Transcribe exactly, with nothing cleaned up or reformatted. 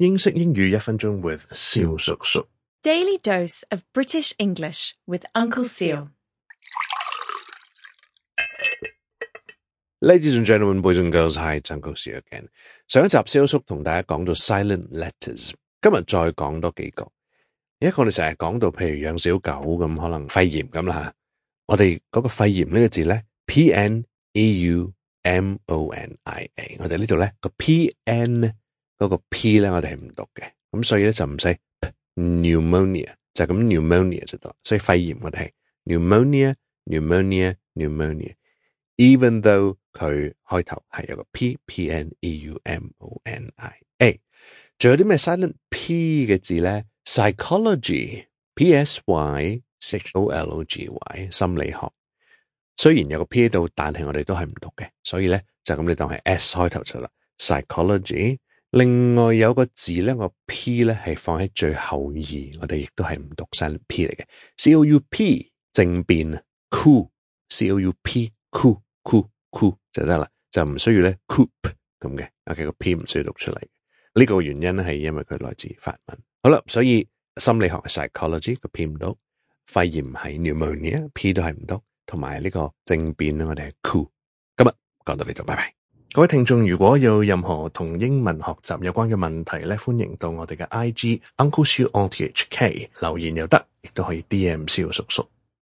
英式英語一分鐘 with 蕭叔叔。 Daily dose of British English with Uncle Seal. Ladies and gentlemen, boys and girls, hi, it's Uncle Seal again. 上一集蕭叔同大家講到 silent letters， 今日再講多幾個。而家我哋成日講到譬如養小狗咁，可能肺炎咁啦，我哋嗰個肺炎呢個字咧 P N E U M O N I A， 我哋呢度咧個 P N 嗰個 P 咧我哋係唔讀嘅，咁所以咧就唔使 pneumonia， 就咁 pneumonia 就得，所以肺炎我哋係 pneumonia pneumonia pneumonia。Even though 佢開頭係有個 P P N E U M O N I A， 仲有啲咩 silent P 嘅字咧 ？Psychology P S Y H O L O G Y 心理學，雖然有個 P 喺度，但係我哋都係唔讀嘅，所以咧就咁你當係 S 開頭就啦。Psychology， 另外有個字咧，個 P 咧係放喺最後二，我哋亦都係唔讀 silent P 嚟嘅。C O U P 正變啊 ，coup C O U P coup coup coup 就得啦，就唔需要咧 coop 咁嘅 ，OK 個 P 唔需要讀出嚟。呢個原因係因為佢來自法文。好啦，所以心理學係 psychology 個 P 唔讀，肺炎係 pneumonia P 都係唔讀，同埋呢個正變咧我哋係 cool。今日講到呢度，拜拜。各位聽眾，如果有任何同英文學習有關嘅問題咧，歡迎到我哋嘅 I G Uncle Siu on T H K 留言又得，亦都可以 D M 蕭叔叔。